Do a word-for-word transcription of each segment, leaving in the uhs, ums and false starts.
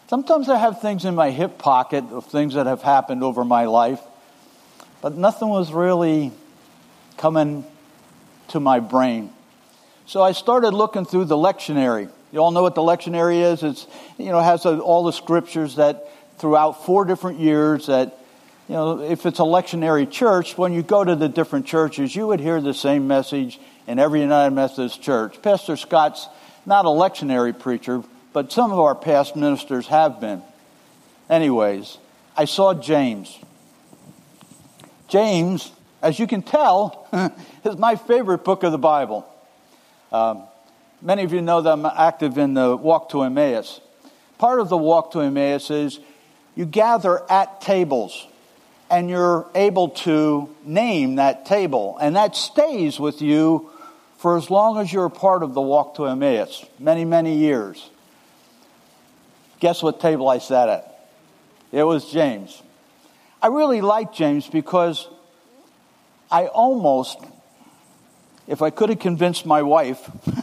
Sometimes I have things in my hip pocket of things that have happened over my life, but nothing was really coming to my brain. So I started looking through the lectionary. You all know what the lectionary is? It's, you know, has all the scriptures that throughout four different years that, you know, if it's a lectionary church, when you go to the different churches, you would hear the same message in every United Methodist church. Pastor Scott's not a lectionary preacher, but some of our past ministers have been. Anyways, I saw James. James, as you can tell, is my favorite book of the Bible. Um, many of you know that I'm active in the Walk to Emmaus. Part of the Walk to Emmaus is you gather at tables, and you're able to name that table, and that stays with you for as long as you're a part of the Walk to Emmaus, many, many years. Guess what table I sat at? It was James. I really like James because I almost, if I could have convinced my wife,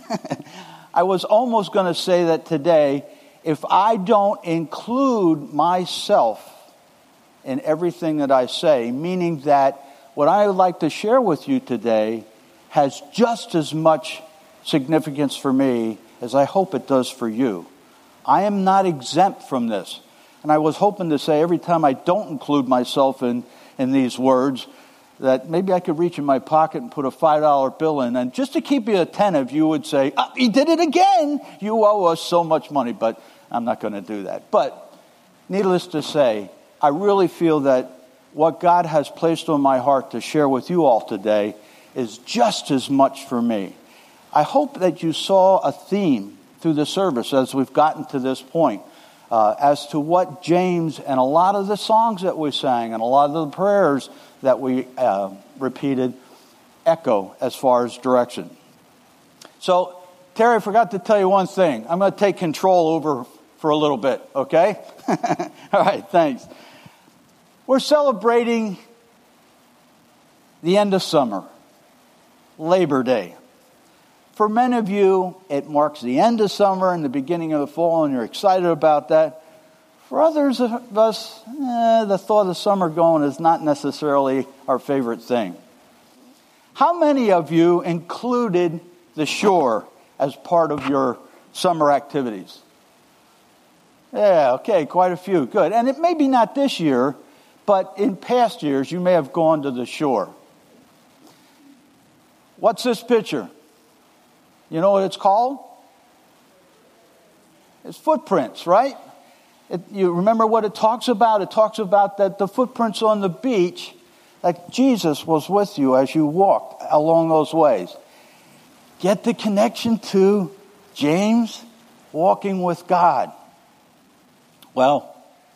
I was almost going to say that today, if I don't include myself in everything that I say, meaning that what I would like to share with you today has just as much significance for me as I hope it does for you. I am not exempt from this. And I was hoping to say every time I don't include myself in, in these words, that maybe I could reach in my pocket and put a five dollar bill in. And just to keep you attentive, you would say, oh, he did it again. You owe us so much money. But I'm not going to do that. But needless to say, I really feel that what God has placed on my heart to share with you all today is just as much for me. I hope that you saw a theme through the service as we've gotten to this point uh, as to what James and a lot of the songs that we sang and a lot of the prayers that we uh, repeated echo as far as direction. So, Terry, I forgot to tell you one thing. I'm going to take control over for a little bit, okay? All right, thanks. We're celebrating the end of summer, Labor Day. For many of you, it marks the end of summer and the beginning of the fall, and you're excited about that. For others of us, eh, the thought of summer going is not necessarily our favorite thing. How many of you included the shore as part of your summer activities? Yeah, okay, quite a few. Good. And it may be not this year, but in past years, you may have gone to the shore. What's this picture? You know what it's called? It's footprints, right? It, you remember what it talks about? It talks about that the footprints on the beach, like Jesus was with you as you walked along those ways. Get the connection to James walking with God. Well,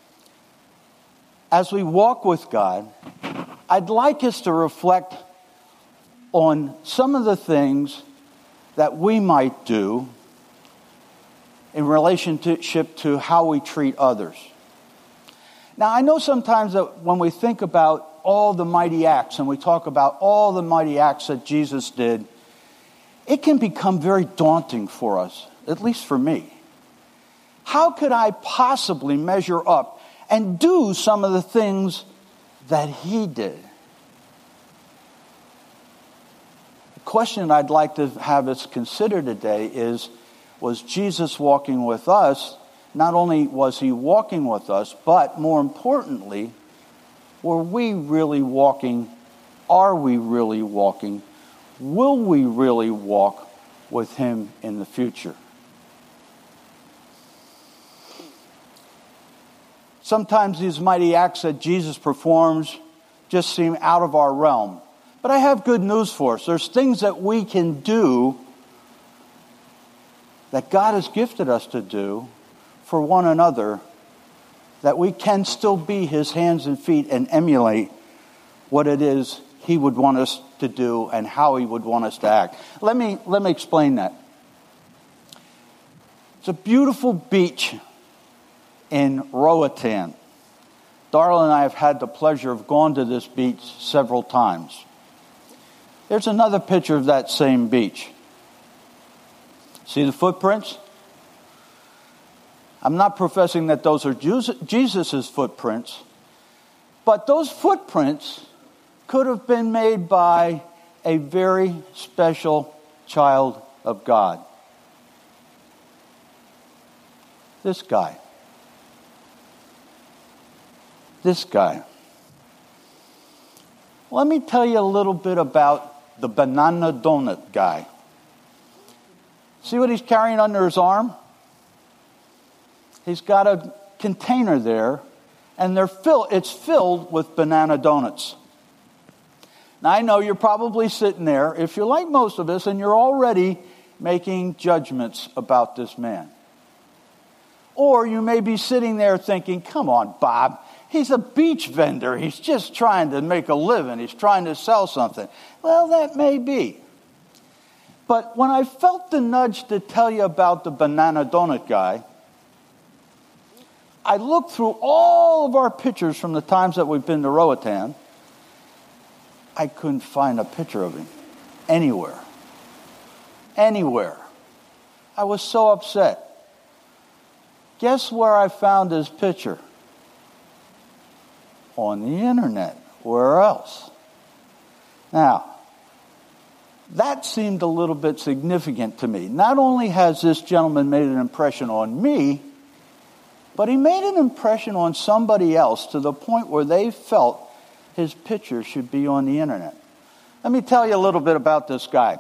as we walk with God, I'd like us to reflect on some of the things that we might do in relationship to how we treat others. Now, I know sometimes that when we think about all the mighty acts and we talk about all the mighty acts that Jesus did, it can become very daunting for us, at least for me. How could I possibly measure up and do some of the things that he did? The question I'd like to have us consider today is, was Jesus walking with us? Not only was he walking with us, but more importantly, were we really walking? Are we really walking? Will we really walk with him in the future? Sometimes these mighty acts that Jesus performs just seem out of our realm. But I have good news for us. There's things that we can do that God has gifted us to do for one another, that we can still be his hands and feet and emulate what it is he would want us to do and how he would want us to act. Let me, let me explain that. It's a beautiful beach in Roatan. Darla and I have had the pleasure of going to this beach several times. There's another picture of that same beach. See the footprints? I'm not professing that those are Jesus' footprints, but those footprints could have been made by a very special child of God. This guy. This guy. Let me tell you a little bit about the banana donut guy. See what he's carrying under his arm? He's got a container there, and they're fill, it's filled with banana donuts. Now, I know you're probably sitting there, if you're like most of us, and you're already making judgments about this man. Or you may be sitting there thinking, come on, Bob, he's a beach vendor. He's just trying to make a living. He's trying to sell something. Well, that may be. But when I felt the nudge to tell you about the banana donut guy, I looked through all of our pictures from the times that we've been to Roatan. I couldn't find a picture of him anywhere. Anywhere. I was so upset. Guess where I found his picture? On the internet. Where else? Now, that seemed a little bit significant to me. Not only has this gentleman made an impression on me, but he made an impression on somebody else to the point where they felt his picture should be on the internet. Let me tell you a little bit about this guy.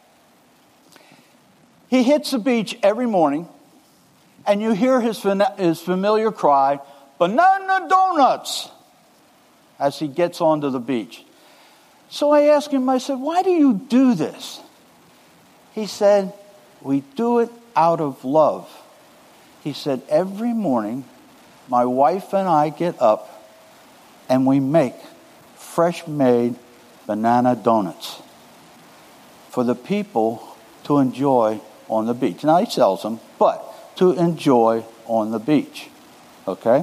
He hits the beach every morning, and you hear his, his familiar cry, "Banana donuts!" as he gets onto the beach. So I asked him, I said, why do you do this? He said, we do it out of love. He said, every morning, my wife and I get up and we make fresh-made banana donuts for the people to enjoy on the beach. Now, he sells them, but to enjoy on the beach. Okay?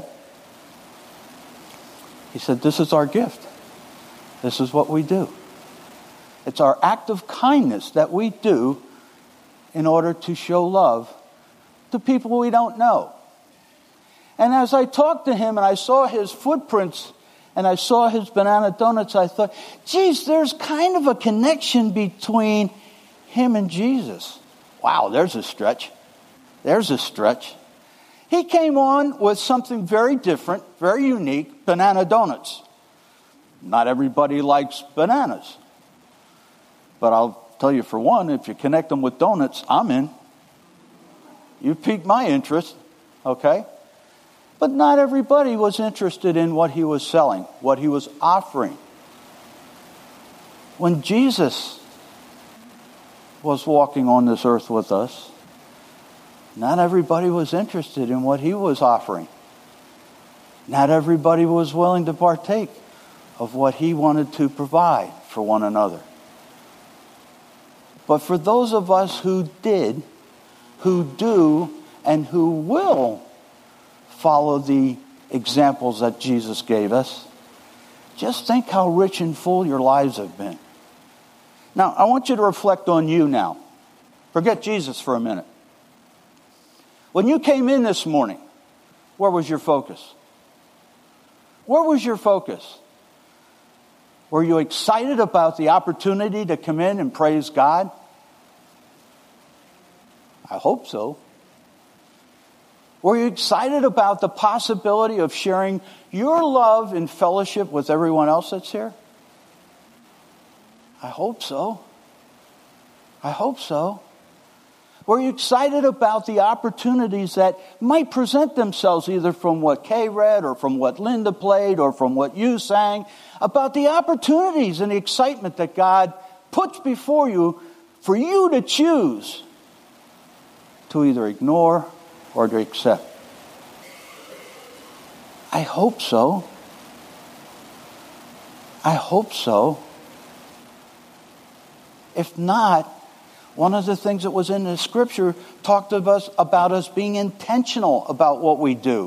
He said, this is our gift. This is what we do. It's our act of kindness that we do in order to show love to people we don't know. And as I talked to him and I saw his footprints and I saw his banana donuts, I thought, geez, there's kind of a connection between him and Jesus. Wow, there's a stretch. There's a stretch. He came on with something very different, very unique, banana donuts. Not everybody likes bananas. But I'll tell you for one, if you connect them with donuts, I'm in. You piqued my interest, okay? But not everybody was interested in what he was selling, what he was offering. When Jesus was walking on this earth with us, not everybody was interested in what he was offering. Not everybody was willing to partake of what he wanted to provide for one another. But for those of us who did, who do, and who will follow the examples that Jesus gave us, just think how rich and full your lives have been. Now, I want you to reflect on you now. Forget Jesus for a minute. When you came in this morning, where was your focus? Where was your focus? Were you excited about the opportunity to come in and praise God? I hope so. Were you excited about the possibility of sharing your love and fellowship with everyone else that's here? I hope so. I hope so. Were you excited about the opportunities that might present themselves either from what Kay read or from what Linda played or from what you sang, about the opportunities and the excitement that God puts before you for you to choose to either ignore or to accept? I hope so. I hope so. If not, one of the things that was in the scripture talked to us about us being intentional about what we do.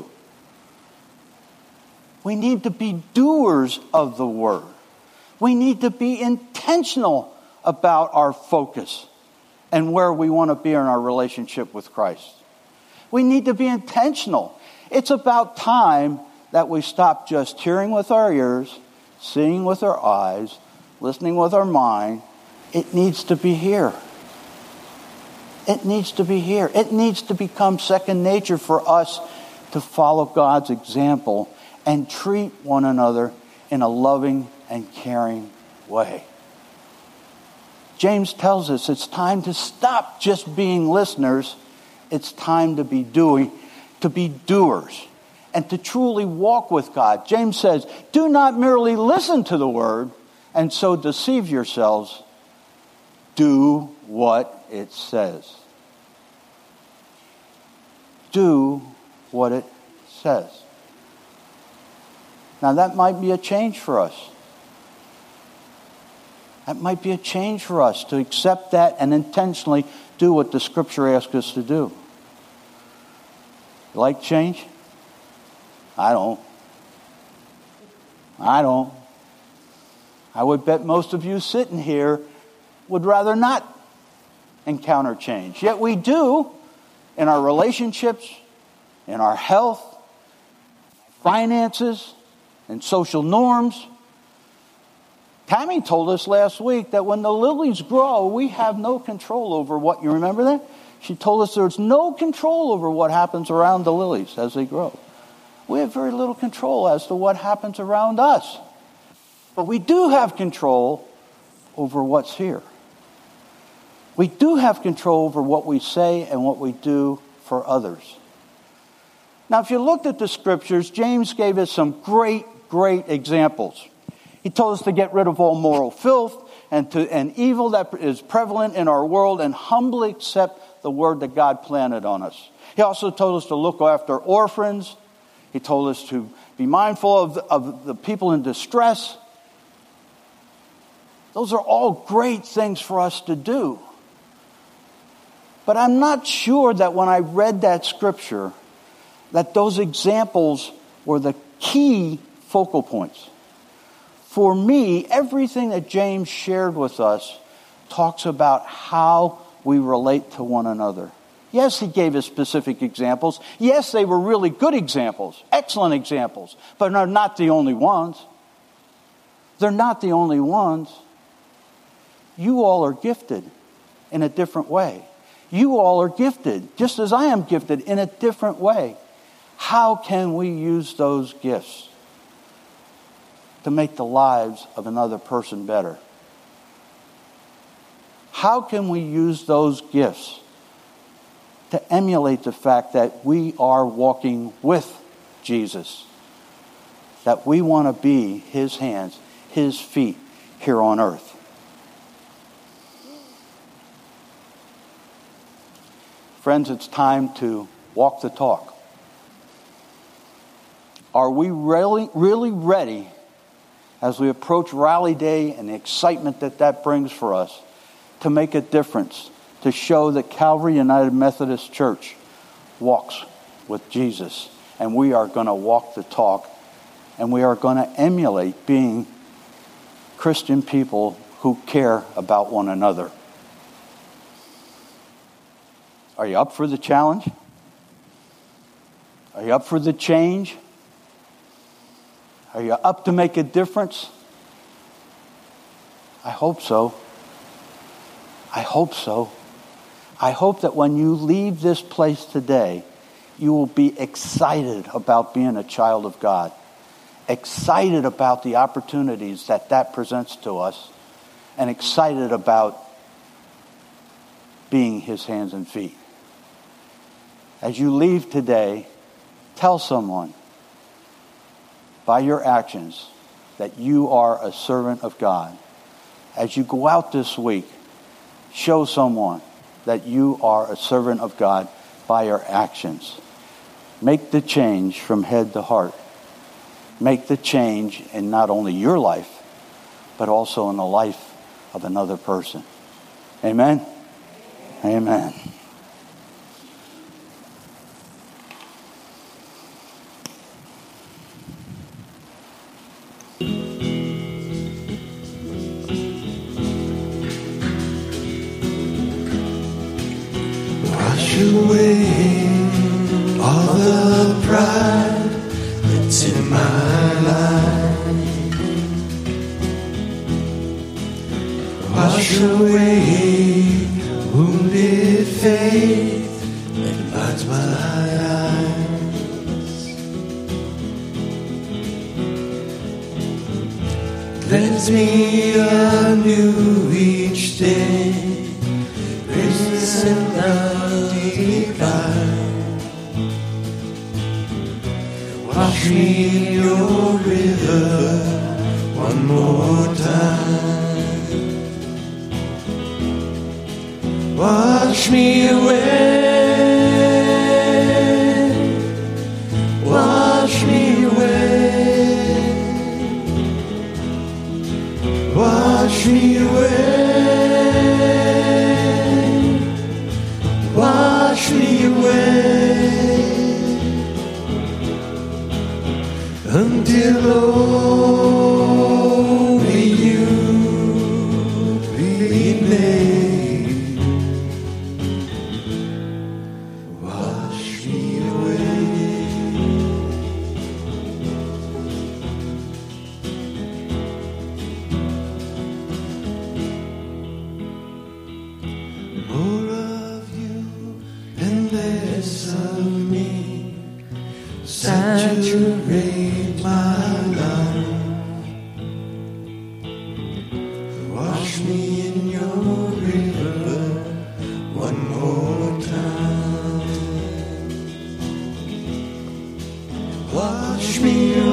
We need to be doers of the word. We need to be intentional about our focus and where we want to be in our relationship with Christ. We need to be intentional. It's about time that we stop just hearing with our ears, seeing with our eyes, listening with our mind. It needs to be here. It needs to be here. It needs to become second nature for us to follow God's example and treat one another in a loving and caring way. James tells us it's time to stop just being listeners. It's time to be doing, to be doers, and to truly walk with God. James says, do not merely listen to the word and so deceive yourselves. Do what it says. Do what it says. Now that might be a change for us. That might be a change for us to accept that and intentionally do what the Scripture asks us to do. You like change? I don't. I don't. I would bet most of you sitting here would rather not encounter change. Yet we do in our relationships, in our health, finances, and social norms. Tammy told us last week that when the lilies grow, we have no control over what, you remember that? She told us there's no control over what happens around the lilies as they grow. We have very little control as to what happens around us. But we do have control over what's here. We do have control over what we say and what we do for others. Now, if you looked at the Scriptures, James gave us some great, great examples. He told us to get rid of all moral filth and, to, and evil that is prevalent in our world and humbly accept the word that God planted on us. He also told us to look after orphans. He told us to be mindful of the, of the people in distress. Those are all great things for us to do. But I'm not sure that when I read that scripture, that those examples were the key focal points. For me, everything that James shared with us talks about how we relate to one another. Yes, he gave us specific examples. Yes, they were really good examples, excellent examples, but they're not the only ones. They're not the only ones. You all are gifted in a different way. You all are gifted, just as I am gifted, in a different way. How can we use those gifts to make the lives of another person better? How can we use those gifts to emulate the fact that we are walking with Jesus? That we want to be His hands, His feet here on earth. Friends, it's time to walk the talk. Are we really, really ready as we approach Rally Day and the excitement that that brings for us to make a difference, to show that Calvary United Methodist Church walks with Jesus, and we are going to walk the talk, and we are going to emulate being Christian people who care about one another? Are you up for the challenge? Are you up for the change? Are you up to make a difference? I hope so. I hope so. I hope that when you leave this place today, you will be excited about being a child of God. Excited about the opportunities that that presents to us. And excited about being His hands and feet. As you leave today, tell someone by your actions that you are a servant of God. As you go out this week, show someone that you are a servant of God by your actions. Make the change from head to heart. Make the change in not only your life, but also in the life of another person. Amen? Amen. Wash away all the pride that's in my life. Wash away wounded faith that blinds my eyes. Cleanse me anew each day, grace and love divine. Wash me in your river one more time. Wash me away, wash me away, wash me away, wash me away, until only you remain. Saturate my life. Wash me in your river one more time. Wash me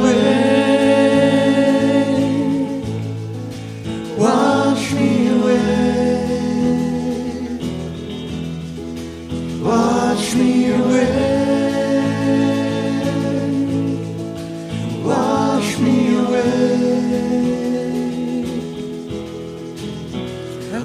away, wash me away, wash me away.